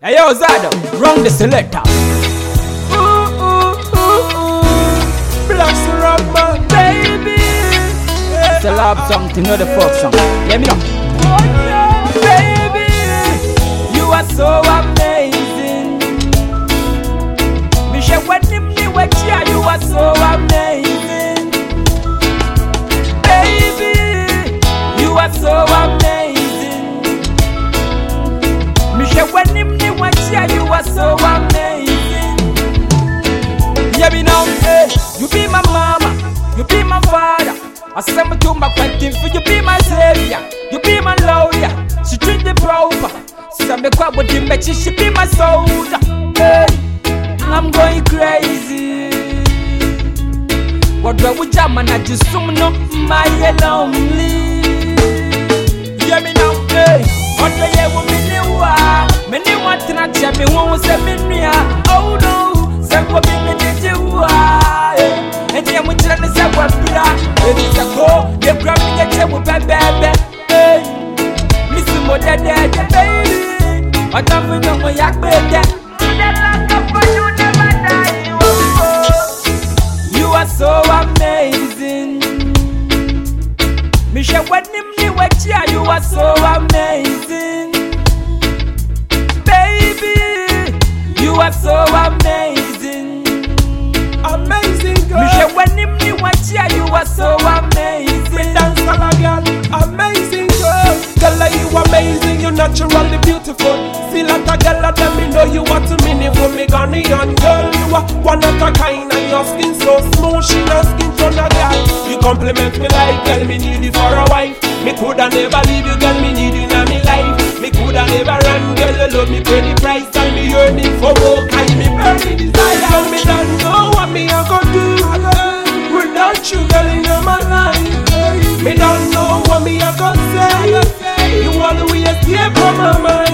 Hey yo, Zado, run the selector. Blast rubber, baby. It's a love song to know the folk song. Let me know. Oh yeah, baby, You are so amazing. Michelle, when you are so amazing. Baby, you are so amazing. Michelle, when you are so amazing. Yeah, me now, hey, you be my mama, you be my father. I say me to my quentin for you be my savior, you be my lawyer. She treat me proper. Say me quite with him, but she be my soldier. Hey, I'm going crazy. What do we jam and I just soon know my lonely. Yeah, me now, hey, what do you want me to do? Many want to not tell me won't say me near. Oh no, say what me did you are. And then we tell us what we are. It is a go, you're grabbing a chair with baby. Hey, Missy Mother, baby. What I'm going to my yak baby. You are so amazing. Michelle, when you are so amazing. You are so amazing. amazing girl. Michelle, when you are so amazing. Dance all girl, amazing girl. Girl, you amazing, you naturally beautiful. See like a girl, let me know you want to meaningful. Me Ghanaian girl, you are one of a kind, and your skin so smooth, she no skin tone a girl. You compliment me like, girl, me need you for a wife. Me coulda never leave you, girl, me need you in my life. Me coulda never run, girl, you love me pay the price. And me yearning for more, I me burning desire. So me don't know what me a go do without you, girl, in my life. Me don't know what me a go say. You always stay from my mind.